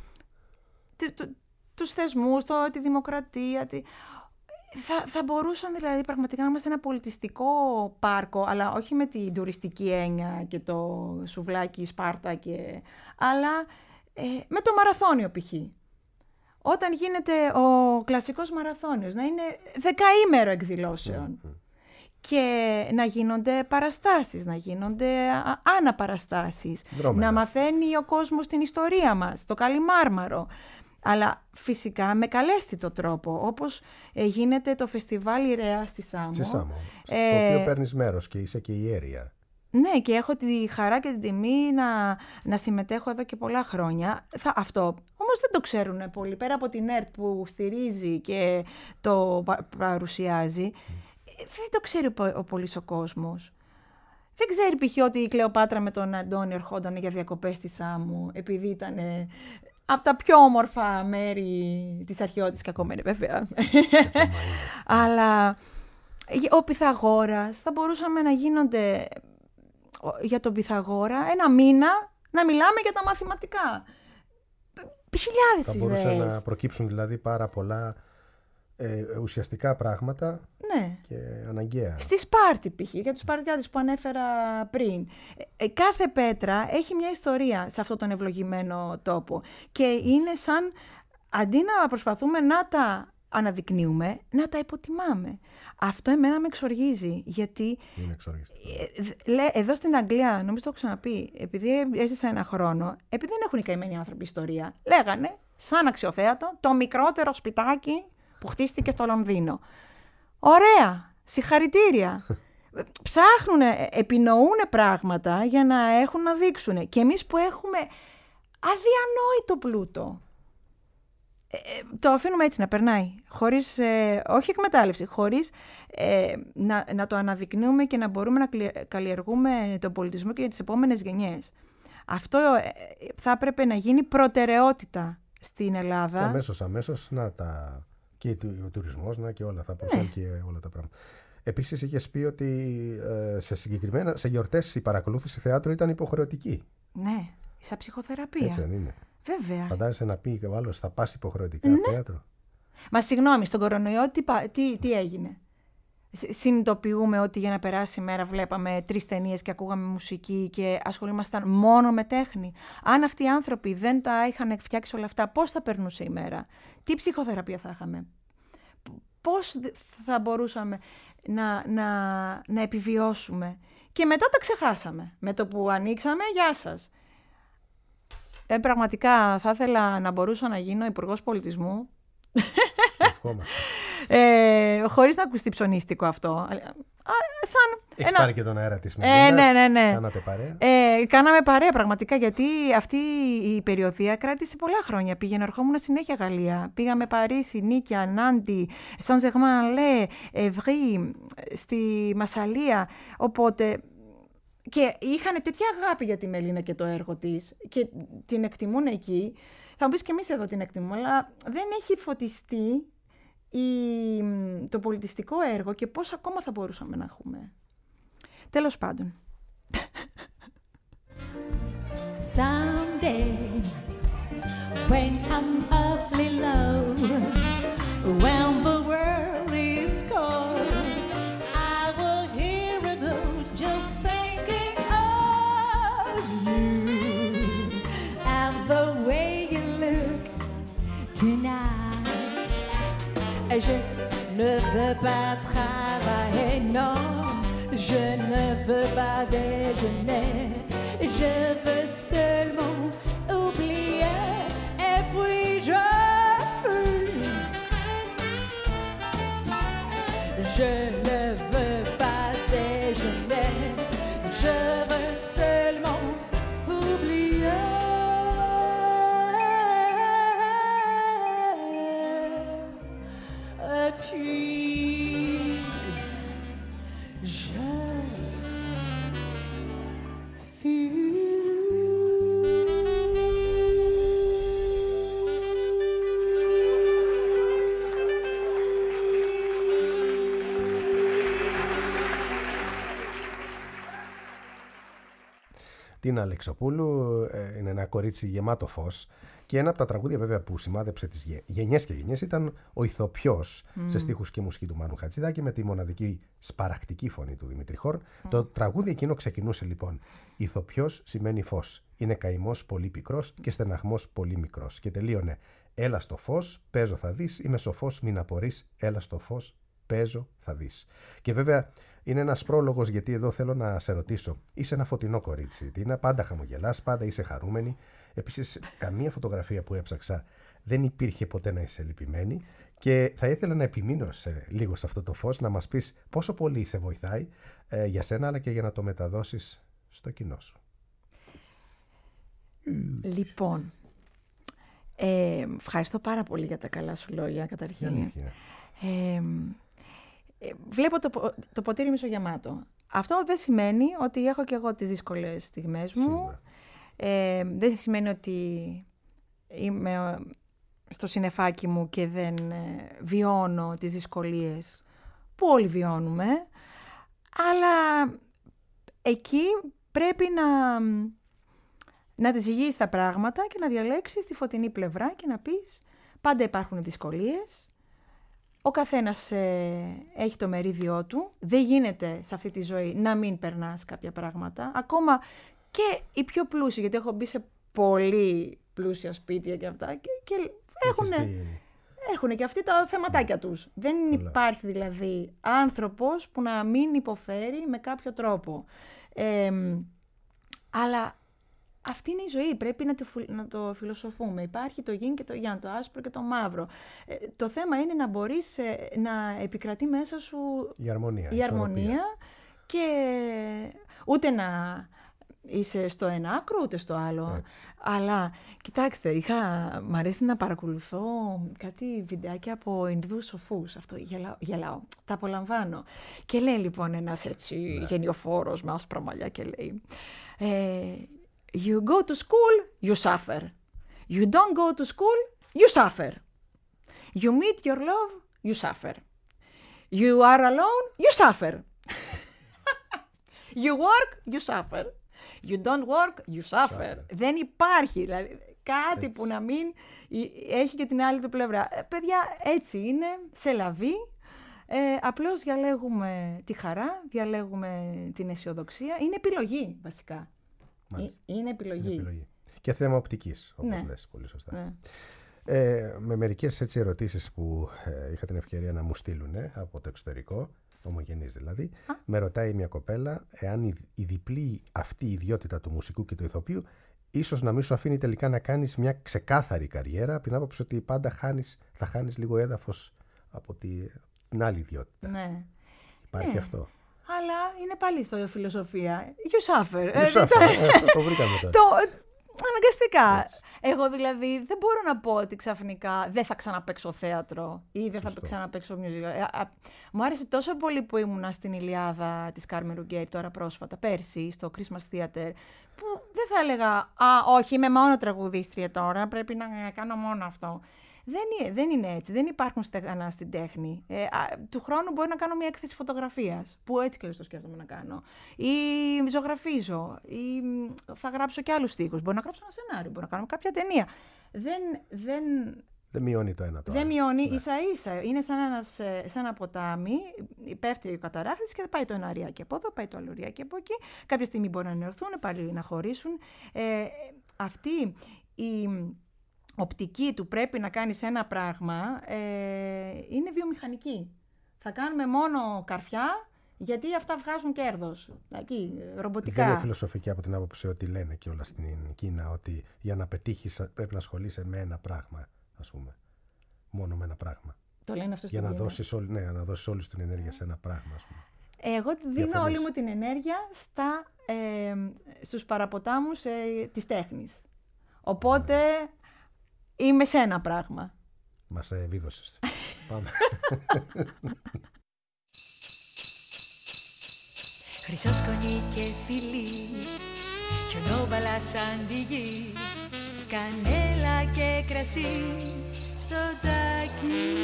τους θεσμούς, τη δημοκρατία, θα μπορούσαν δηλαδή πραγματικά να είμαστε ένα πολιτιστικό πάρκο, αλλά όχι με την τουριστική έννοια και το σουβλάκι Σπάρτα, αλλά με το μαραθώνιο π.χ. Όταν γίνεται ο κλασικός μαραθώνιος, να είναι 10ήμερο εκδηλώσεων. Και να γίνονται παραστάσεις, να γίνονται αναπαραστάσεις, να μαθαίνει ο κόσμος την ιστορία μας, το Καλιμάρμαρο. Αλλά φυσικά με καλέσθητο τρόπο, όπως γίνεται το φεστιβάλ Ιρεά στη Σάμο. Στο οποίο παίρνεις μέρος και είσαι και ιέρια. Ναι, και έχω τη χαρά και την τιμή να συμμετέχω εδώ και πολλά χρόνια. Αυτό όμως δεν το ξέρουν πολύ. Πέρα από την ΕΡΤ που στηρίζει και το παρουσιάζει, δεν το ξέρει πολύς ο κόσμος. Δεν ξέρει π.χ. ότι η Κλεοπάτρα με τον Αντώνη ερχόταν για διακοπές στη Σάμου, επειδή ήταν από τα πιο όμορφα μέρη της αρχαιότητας, και ακόμα είναι βέβαια. Αλλά ο Πυθαγόρας, θα μπορούσαμε να γίνονται για τον Πυθαγόρα ένα μήνα να μιλάμε για τα μαθηματικά. Χιλιάδες ιδέες. Θα μπορούσαν να προκύψουν δηλαδή πάρα πολλά ουσιαστικά πράγματα, ναι, και αναγκαία. Στη Σπάρτη π.χ. για τους Σπαρτιάτες που ανέφερα πριν. Κάθε πέτρα έχει μια ιστορία σε αυτόν τον ευλογημένο τόπο. Και είναι σαν, αντί να προσπαθούμε να τα αναδεικνύουμε, να τα υποτιμάμε. Αυτό εμένα με εξοργίζει, γιατί εδώ στην Αγγλία, νομίζω το έχω ξαναπεί, επειδή έζησα ένα χρόνο, επειδή δεν έχουν οι καημένοι άνθρωποι ιστορία, λέγανε σαν αξιοθέατο το μικρότερο σπιτάκι που χτίστηκε στο Λονδίνο. Ωραία, συγχαρητήρια. Ψάχνουν, επινοούν πράγματα για να έχουν να δείξουν. Και εμείς που έχουμε αδιανόητο πλούτο. το αφήνουμε έτσι να περνάει, χωρίς, όχι εκμετάλλευση, χωρίς να το αναδεικνύουμε και να μπορούμε να καλλιεργούμε τον πολιτισμό και για τις επόμενες γενιές. Αυτό θα έπρεπε να γίνει προτεραιότητα στην Ελλάδα. Και αμέσως και ο τουρισμός και όλα θα προσέλθει και όλα τα πράγματα. Επίσης είχες πει ότι σε γιορτές η παρακολούθηση θεάτρου ήταν υποχρεωτική. Ναι, σαν ψυχοθεραπεία. Έτσι δεν είναι? Βέβαια. Φαντάζεσαι να πει ο άλλος θα πας υποχρεωτικά θέατρο? Μα συγγνώμη, στον κορονοϊό τι έγινε? Συνειδητοποιούμε ότι για να περάσει η μέρα βλέπαμε 3 ταινίες και ακούγαμε μουσική και ασχολούμασταν μόνο με τέχνη. Αν αυτοί οι άνθρωποι δεν τα είχαν φτιάξει όλα αυτά, πώς θα περνούσε η μέρα? Τι ψυχοθεραπεία θα είχαμε? Πώς θα μπορούσαμε να επιβιώσουμε? Και μετά τα ξεχάσαμε. Με το που ανοίξαμε, γεια σας. Πραγματικά θα ήθελα να μπορούσα να γίνω υπουργός πολιτισμού. Στο ευχόμαστε. Χωρίς να ακουστεί ψωνίστικο αυτό. Έχεις πάρει και τον αέρα της Μελίνας. Ναι. Κάνατε παρέα. Κάναμε παρέα πραγματικά, γιατί αυτή η περιοδία κράτησε πολλά χρόνια. Ερχόμουν συνέχεια Γαλλία. Πήγαμε Παρίσι, Νίκαια, Νάντι, Σαν Ζεγμάν Λέ, Ευρύ, στη Μασσαλία. Οπότε... Και είχαν τέτοια αγάπη για τη Μελίνα και το έργο της και την εκτιμούν εκεί. Θα μου πεις και εμείς εδώ την εκτιμούμε, αλλά δεν έχει φωτιστεί το πολιτιστικό έργο και πώς ακόμα θα μπορούσαμε να έχουμε. Τέλος πάντων. Someday, when I'm awfully low, when the world is cold, I will hear a note just thinking of you and the way you look tonight. Je ne veux pas travailler, non, je ne veux pas déjeuner, je veux seulement oublier et puis je fuis. Je ne veux pas déjeuner, je veux seulement oublier. Et puis je Τίνα Αλεξοπούλου είναι ένα κορίτσι γεμάτο φως και ένα από τα τραγούδια βέβαια που σημάδεψε τις γενιές και γενιές ήταν ο Ηθοποιός σε στίχους και μουσική του Μάνου Χατζηδάκη με τη μοναδική σπαρακτική φωνή του Δημήτρη Χόρν. Το τραγούδι εκείνο ξεκινούσε λοιπόν: Ηθοποιός σημαίνει φως, είναι καημός πολύ πικρός και στεναχμός πολύ μικρός, και τελείωνε: έλα στο φως, παίζω θα δεις, είμαι σοφός μην απορείς, έλα στο φως, παίζω θα δεις. Και βέβαια είναι ένας πρόλογος, γιατί εδώ θέλω να σε ρωτήσω. Είσαι ένα φωτεινό κορίτσι, Τίνα, πάντα χαμογελάς, πάντα είσαι χαρούμενη. Επίσης, καμία φωτογραφία που έψαξα δεν υπήρχε ποτέ να είσαι λυπημένη. Και θα ήθελα να επιμείνω λίγο σε αυτό το φως, να μας πεις πόσο πολύ σε βοηθάει για σένα, αλλά και για να το μεταδώσεις στο κοινό σου. Λοιπόν, ευχαριστώ πάρα πολύ για τα καλά σου λόγια, καταρχήν. Βλέπω το ποτήρι μισογεμάτο. Αυτό δεν σημαίνει ότι έχω και εγώ τις δύσκολες στιγμές μου. Δεν σημαίνει ότι είμαι στο συννεφάκι μου και δεν βιώνω τις δυσκολίες που όλοι βιώνουμε. Αλλά εκεί πρέπει να τις ζυγίσεις τα πράγματα και να διαλέξεις τη φωτεινή πλευρά και να πεις πάντα υπάρχουν δυσκολίες. Ο καθένας έχει το μερίδιό του. Δεν γίνεται σε αυτή τη ζωή να μην περνάς κάποια πράγματα. Ακόμα και οι πιο πλούσιοι, γιατί έχω μπει σε πολύ πλούσια σπίτια και αυτά και έχουν και αυτοί τα θεματάκια τους. Δεν υπάρχει δηλαδή άνθρωπος που να μην υποφέρει με κάποιο τρόπο. Αλλά αυτή είναι η ζωή, πρέπει να το φιλοσοφούμε. Υπάρχει το γιν και το γιάν, το άσπρο και το μαύρο. Το θέμα είναι να μπορείς να επικρατεί μέσα σου η αρμονία και ούτε είσαι στο ένα άκρο ούτε στο άλλο. Αλλά, κοιτάξτε, μ' αρέσει να παρακολουθώ κάτι βιντεάκια από Ινδούς σοφούς. Αυτό γελάω, τα απολαμβάνω. Και λέει λοιπόν ένας έτσι γενιοφόρος με άσπρα μαλλιά και λέει You go to school, you suffer. You don't go to school, you suffer. You meet your love, you suffer. You are alone, you suffer. You work, you suffer. You don't work, you suffer. Δεν υπάρχει δηλαδή, κάτι που να μην έχει και την άλλη του πλευρά. Παιδιά, έτσι είναι, σε λαβή. Απλώς διαλέγουμε τη χαρά, διαλέγουμε την αισιοδοξία. Είναι επιλογή, βασικά. Είναι επιλογή. Και θέμα οπτικής, όπως λες πολύ σωστά. Ναι. Με μερικές έτσι ερωτήσεις που είχα την ευκαιρία να μου στείλουν από το εξωτερικό, ομογενείς δηλαδή, με ρωτάει μια κοπέλα εάν η διπλή αυτή ιδιότητα του μουσικού και του ηθοποιού ίσως να μην σου αφήνει τελικά να κάνεις μια ξεκάθαρη καριέρα, από την άποψη ότι πάντα θα χάνεις λίγο έδαφος από την άλλη ιδιότητα. Ναι. Υπάρχει αυτό. Αλλά είναι πάλι στο φιλοσοφία. You suffer. Το βρήκαμε τώρα. Αναγκαστικά. Έτσι. Εγώ δηλαδή δεν μπορώ να πω ότι ξαφνικά δεν θα ξαναπαίξω θέατρο ή δεν θα ξαναπαίξω musical. Μου άρεσε τόσο πολύ που ήμουνα στην Ιλιάδα της Κάρμεν Ρουγκέρ τώρα πρόσφατα, πέρσι, στο Christmas Theater, που δεν θα έλεγα όχι, είμαι μόνο τραγουδίστρια τώρα, πρέπει να κάνω μόνο αυτό. Δεν είναι έτσι. Δεν υπάρχουν στεγανά στην τέχνη. Του χρόνου μπορεί να κάνω μια έκθεση φωτογραφίας, που έτσι και το σκέφτομαι να κάνω. Ή ζωγραφίζω. Ή θα γράψω και άλλους στίχους. Μπορεί να γράψω ένα σενάριο. Μπορεί να κάνω κάποια ταινία. Δεν μειώνει το ένα το άλλο. Δεν μειώνει, ίσα-ίσα. Είναι σαν ένα ποτάμι, πέφτει ο καταράχτης και πάει το ένα ριάκι από εδώ, πάει το άλλο ριάκι από εκεί. Κάποια στιγμή μπορεί να ενωθούν, πάλι να χωρίσουν. Αυτή η οπτική του πρέπει να κάνεις ένα πράγμα είναι βιομηχανική. Θα κάνουμε μόνο καρφιά γιατί αυτά βγάζουν κέρδος. Εκεί, ρομποτικά. Δεν είναι φιλοσοφική από την άποψη ότι λένε και όλα στην Κίνα ότι για να πετύχεις πρέπει να ασχολείσαι με ένα πράγμα, ας πούμε. Μόνο με ένα πράγμα. Το λένε αυτό στην Κίνα. Για να δώσεις όλη την ενέργεια σε ένα πράγμα, ας πούμε. Εγώ δίνω όλη μου την ενέργεια στους παραποτάμους της τέχνης. Οπότε είμαι σε ένα πράγμα. Μας βίδωσες. Πάμε. Χρυσόσκονη και φιλί, χιονόβαλα σαν τη γη, κανέλα και κρασί στο τζάκι,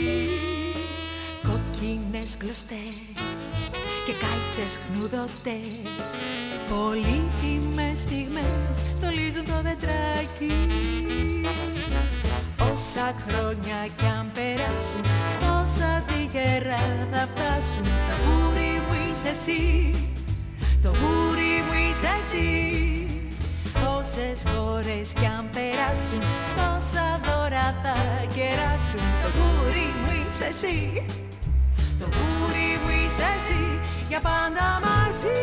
κόκκινες γλωστές και κάλτσες χνουδωτές, πολύτιμες στιγμές στολίζουν το δεντράκι. Όσα χρόνια κι αν περάσουν, τόσα τυχερά θα φτάσουν. Το γούρι μου είσαι εσύ, το γούρι μου είσαι εσύ. Όσες φορές κι αν περάσουν, τόσα δώρα θα κεράσουν. Το γούρι μου είσαι εσύ, το γούρι μου είσαι εσύ, για πάντα μαζί.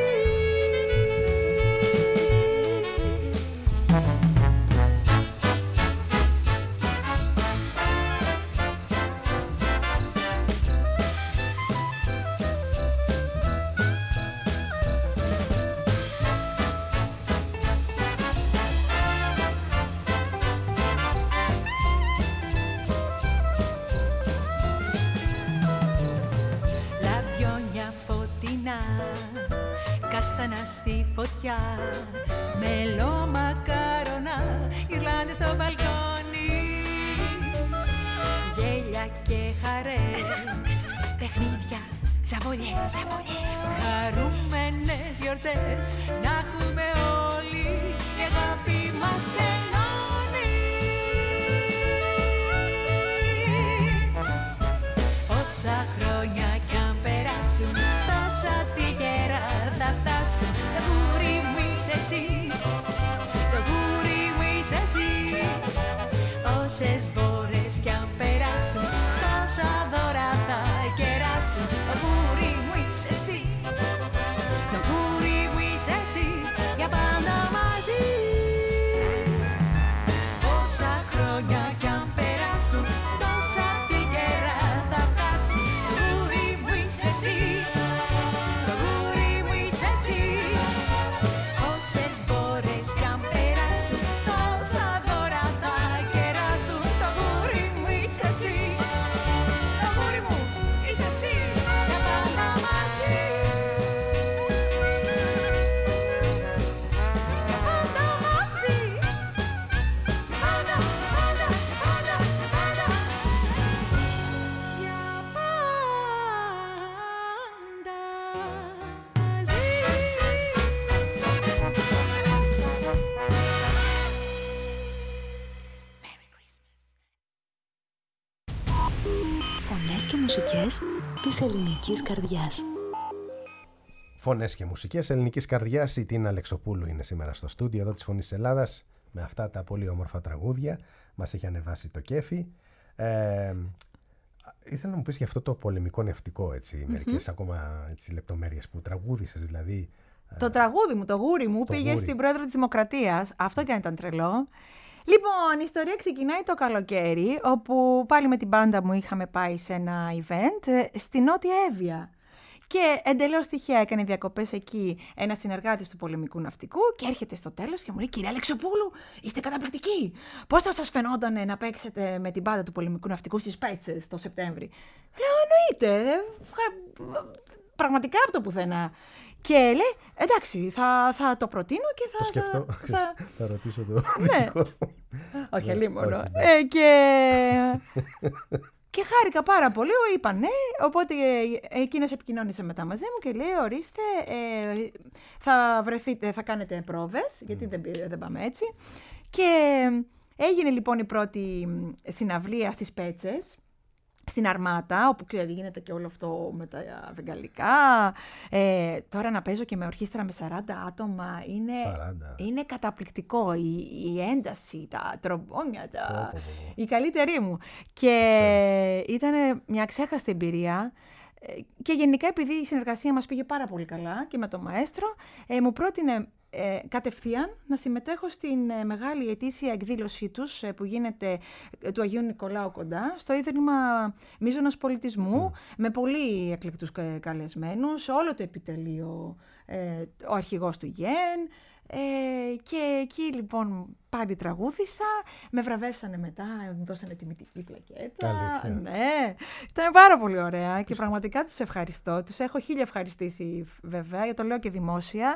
Κάστανα στη φωτιά, μελό μακάρονα, γυρλάντες στο μπαλκόνι. Γέλια και χαρές, παιχνίδια, ζαβολιές, χαρούμενες γιορτές, να έχουμε όλοι, η αγάπη μας ενώνει. Όσα χρόνια κι αν περάσουν, τόσα τυχερά θα φτάσουν. Το γούρι μου είσαι εσύ, το γούρι μου είσαι εσύ. Όσες φορές κι αν περάσουν, τόσα δώρα θα κεράσουν. Το γούρι μου είσαι εσύ, το γούρι μου είσαι εσύ, για πάντα μαζί. Όσα χρόνια κι αν περάσουν, τόσα τυχερά θα φτάσουν. Το γούρι μου είσαι εσύ, το γούρι μου είσαι εσύ. Όσες Φωνές και μουσικές της ελληνικής καρδιάς. Φωνές και μουσικές ελληνικής καρδιάς. Η Τίνα Αλεξοπούλου είναι σήμερα στο στούντιο εδώ της Φωνής Ελλάδας με αυτά τα πολύ όμορφα τραγούδια. Μας έχει ανεβάσει το κέφι. Ήθελα να μου πεις για αυτό το πολεμικό ναυτικό, μερικές ακόμα λεπτομέρειες που τραγούδησες, δηλαδή. Το τραγούδι μου, το γούρι μου, πήγε στην πρόεδρο της Δημοκρατίας. Αυτό και αν ήταν τρελό. Λοιπόν, η ιστορία ξεκινάει το καλοκαίρι, όπου πάλι με την μπάντα μου είχαμε πάει σε ένα event στη Νότια Εύβοια. Και εντελώς τυχαία έκανε διακοπές εκεί ένας συνεργάτης του πολεμικού ναυτικού και έρχεται στο τέλος και μου λέει: «Κυρία Αλεξοπούλου, είστε καταπληκτικοί. Πώς θα σας φαινόταν να παίξετε με την μπάντα του πολεμικού ναυτικού στις Πέτσες το Σεπτέμβρη?» Λέω: «Εννοείται. Πραγματικά από το πουθενά». Και λέει: «Εντάξει, θα το προτείνω και θα». Το σκεφτώ. Θα ρωτήσω το ναι. Όχι, αλίμονο. Και χάρηκα πάρα πολύ, είπα ναι, οπότε εκείνος επικοινώνησε μετά μαζί μου και λέει: «Ορίστε, θα κάνετε πρόβες, γιατί δεν πάμε έτσι». Και έγινε λοιπόν η πρώτη συναυλία στις Πέτσες, στην Αρμάτα, όπου γίνεται και όλο αυτό με τα βεγγαλικά. Τώρα να παίζω και με ορχήστρα με 40 άτομα είναι καταπληκτικό. Η ένταση, τα τρομπόνια, η καλύτερη μου. Και ήταν μια ξέχαστη εμπειρία. Και γενικά επειδή η συνεργασία μας πήγε πάρα πολύ καλά και με τον μαέστρο, μου πρότεινε κατευθείαν να συμμετέχω στην μεγάλη ετήσια εκδήλωσή τους που γίνεται του Αγίου Νικολάου κοντά, στο Ίδρυμα Μίζωνος Πολιτισμού, με πολύ εκλεκτούς καλεσμένους, όλο το επιτελείο, ο αρχηγός του ΓΕΝ. Και εκεί λοιπόν πάλι τραγούδησα, με βραβεύσανε μετά, μου δώσανε τιμητική πλακέτα. Ναι, ήταν πάρα πολύ ωραία και πραγματικά τους ευχαριστώ. Τους έχω 1000 ευχαριστήσει βέβαια, γιατί το λέω και δημόσια.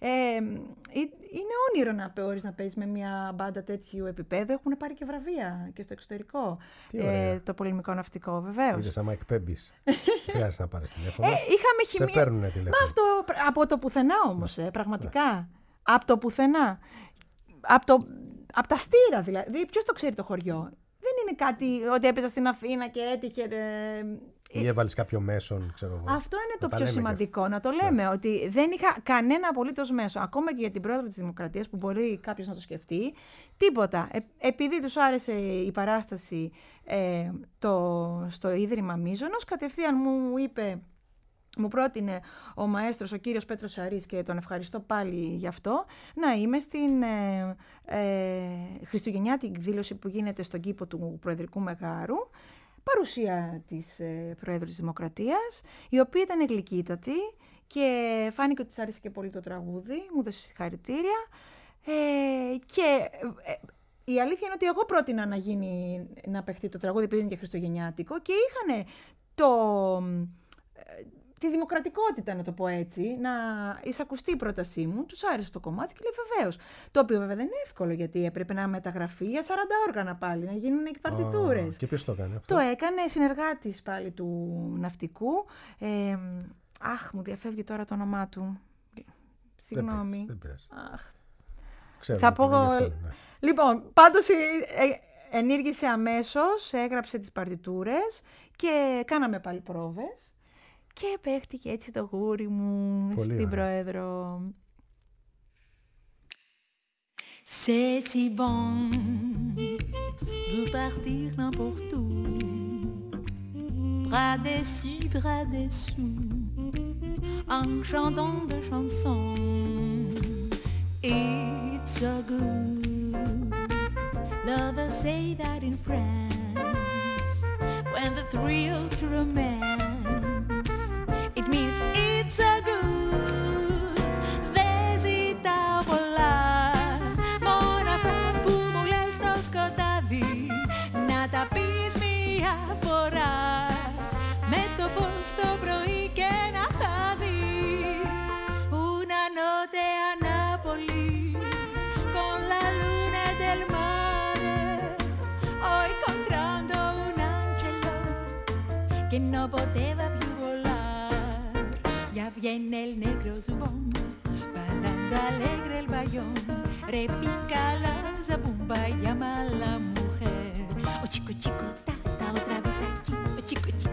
Είναι όνειρο να μπορείς να παίζεις με μια μπάντα τέτοιου επίπεδου. Έχουν πάρει και βραβεία και στο εξωτερικό. Το πολεμικό ναυτικό, βεβαίως. Είδες άμα εκπέμπεις. Χρειάζεται να πάρεις τηλέφωνο. Είχαμε χημεία. Σε παίρνουνε τηλέφωνο. Μα αυτό από το πουθενά όμως, πραγματικά. Από το πουθενά. Από τα στήρα δηλαδή. Ποιος το ξέρει το χωριό? Δεν είναι κάτι ότι έπαιζα στην Αθήνα και έτυχε. Ή έβαλες κάποιο μέσον, ξέρω εγώ. Αυτό είναι το πιο σημαντικό, να το λέμε. Ότι δεν είχα κανένα απολύτως μέσο. Ακόμα και για την πρόεδρο της Δημοκρατίας, που μπορεί κάποιος να το σκεφτεί. Τίποτα. Επειδή τους άρεσε η παράσταση στο Ίδρυμα Μίζωνος, κατευθείαν μου πρότεινε ο μαέστρος, ο κύριος Πέτρος Σαρής, και τον ευχαριστώ πάλι γι' αυτό, να είμαι στην χριστουγεννιάτικη εκδήλωση που γίνεται στον κήπο του Προεδρικού Μεγάρου, παρουσία της Προέδρου της Δημοκρατίας, η οποία ήταν γλυκύτατη και φάνηκε ότι της άρεσε και πολύ το τραγούδι, μου έδωσε συγχαρητήρια και η αλήθεια είναι ότι εγώ πρότεινα να παιχτεί το τραγούδι επειδή είναι και χριστουγεννιάτικο και είχαν τη δημοκρατικότητα, να το πω έτσι, να εισακουστεί η πρότασή μου, τους άρεσε το κομμάτι και λέει βεβαίως. Το οποίο βέβαια δεν είναι εύκολο, γιατί έπρεπε να μεταγραφεί για 40 όργανα πάλι, να γίνουν και παρτιτούρες. Και ποιος το έκανε αυτό? Το έκανε συνεργάτης πάλι του ναυτικού. Μου διαφεύγει τώρα το όνομά του. Συγγνώμη. Δεν πειράζει. Θα πω. Λοιπόν, πάντως ενήργησε αμέσως, έγραψε τις παρτιτούρες και κάναμε πάλι πρόβες. Και παίχτηκε έτσι το γούρι μου πολύ στην Πρόεδρο. C'est si bon de partir n'importe où, bras dessus, bras dessous, en chantant des chansons. It's so good, lovers say that in France, when the thrill to romance, it means it's so good. Δεν ζητάω πολλά, μόνο αυτά που μου λες στο σκοτάδι, να τα πεις μια φορά, με το φως το πρωί και ένα χάδι. Una notte a Napoli, con la luna del mare, ho incontrato un angelo che non poteva più volar. Ya viene el negro zubón, bailando alegre el bayón, repica la zabumba y llama a la mujer. Oh chico, chico, ta, otra vez aquí. Oh chico, chico.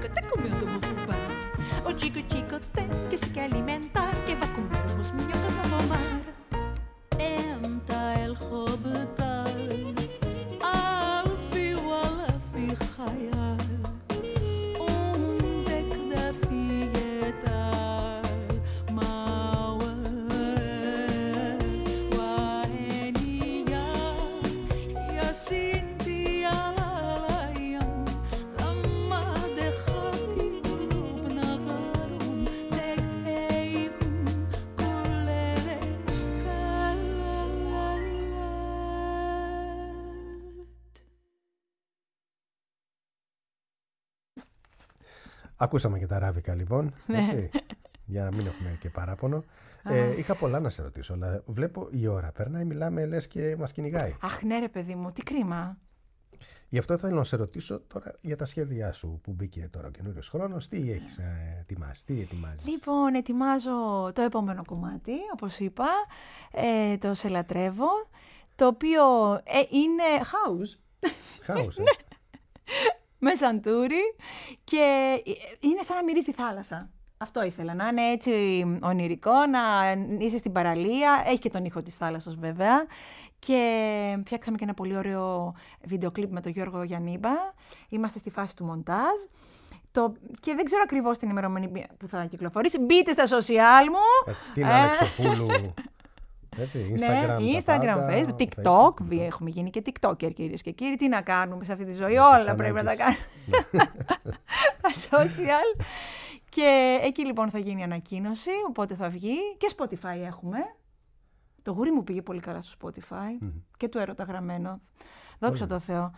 Ακούσαμε και τα ράβικα λοιπόν, έτσι, για να μην έχουμε και παράπονο. Είχα πολλά να σε ρωτήσω, αλλά βλέπω η ώρα περνάει, μιλάμε λες και μας κυνηγάει. Αχ ναι ρε παιδί μου, τι κρίμα. Γι' αυτό θέλω να σε ρωτήσω τώρα για τα σχέδιά σου που μπήκε τώρα ο καινούριος χρόνος. Τι έχεις ετοιμάσει, τι ετοιμάζεις? Λοιπόν, ετοιμάζω το επόμενο κομμάτι, όπως είπα, το «Σε λατρεύω», το οποίο είναι house. House, Με σαντούρι και είναι σαν να μυρίζει θάλασσα. Αυτό ήθελα, να είναι έτσι ονειρικό, να είσαι στην παραλία. Έχει και τον ήχο της θάλασσας βέβαια. Και φτιάξαμε και ένα πολύ ωραίο βίντεο κλιπ με τον Γιώργο Γιαννίμπα. Είμαστε στη φάση του μοντάζ. Και δεν ξέρω ακριβώς την ημερομηνία που θα κυκλοφορήσει. Μπείτε στα social μου. Την Αλεξοπούλου. Έτσι, Instagram, Instagram, Facebook, TikTok. Έχουμε γίνει και TikToker, κυρίες και κύριοι. Τι να κάνουμε σε αυτή τη ζωή, όλα πρέπει να τα κάνουμε. Τα social. Και εκεί λοιπόν θα γίνει ανακοίνωση, οπότε θα βγει. Και Spotify έχουμε. Το γούρι μου πήγε πολύ καλά στο Spotify και του έρωτα γραμμένο. Δόξα τω Θεώ.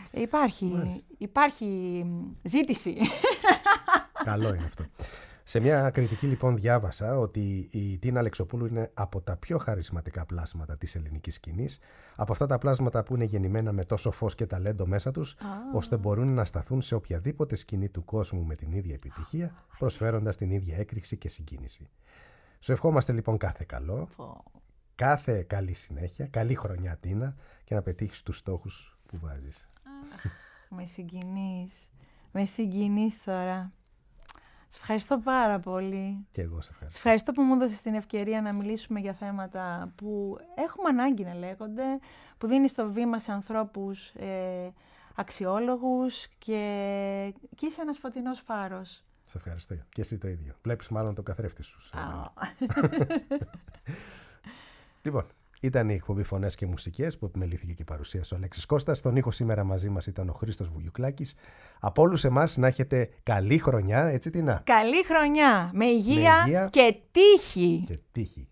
Υπάρχει ζήτηση. Καλό είναι αυτό. Σε μια κριτική λοιπόν διάβασα ότι η Τίνα Αλεξοπούλου είναι από τα πιο χαρισματικά πλάσματα της ελληνικής σκηνής, από αυτά τα πλάσματα που είναι γεννημένα με τόσο φως και ταλέντο μέσα τους, ώστε μπορούν να σταθούν σε οποιαδήποτε σκηνή του κόσμου με την ίδια επιτυχία, προσφέροντας την ίδια έκρηξη και συγκίνηση. Σου ευχόμαστε λοιπόν κάθε καλό, κάθε καλή συνέχεια, καλή χρονιά Τίνα, και να πετύχεις τους στόχους που βάζεις. Με συγκινείς τώρα. Σε ευχαριστώ πάρα πολύ. Και εγώ σε ευχαριστώ. Σε ευχαριστώ που μου έδωσες την ευκαιρία να μιλήσουμε για θέματα που έχουμε ανάγκη να λέγονται, που δίνεις το βήμα σε ανθρώπους αξιόλογους και είσαι ένας φωτεινός φάρος. Σε ευχαριστώ. Και εσύ το ίδιο. Βλέπεις μάλλον το καθρέφτη σου. Λοιπόν, ήταν η εκπομπή Φωνές και Μουσικές που επιμελήθηκε και παρουσίασε ο Αλέξης Κώστας. Στον ήχο σήμερα μαζί μας ήταν ο Χρήστος Βουγιουκλάκης. Από όλους εμάς να έχετε καλή χρονιά, έτσι Τίνα? Καλή χρονιά, με υγεία και τύχη. Και τύχη.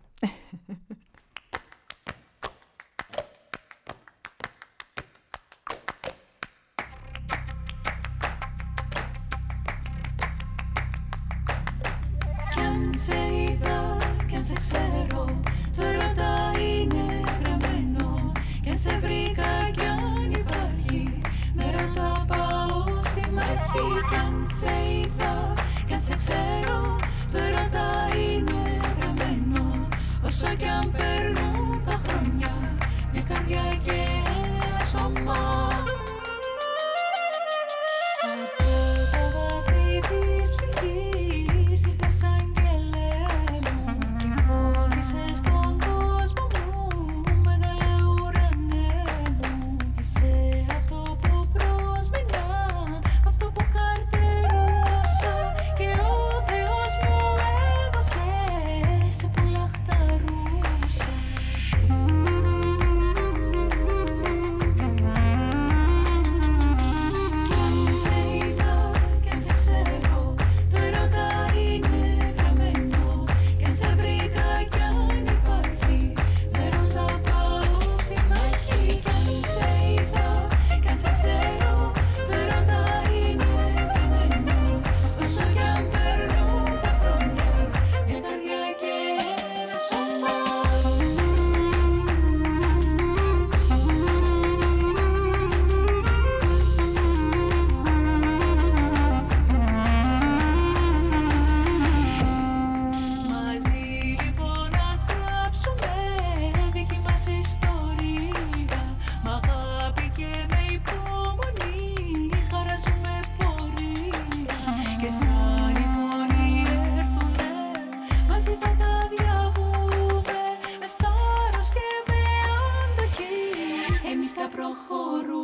Κι αν σε είδα, κι αν σε ξέρω, το έρωτα είναι γραμμένο. Κι αν σε βρήκα κι αν υπάρχει, με ρωτά πάω στη μάχη. Κι αν σε είδα, κι αν σε ξέρω, το έρωτα είναι γραμμένο. Όσο κι αν περνούν τα χρόνια, μια καρδιά και ένα σώμα. Προχωρούμε.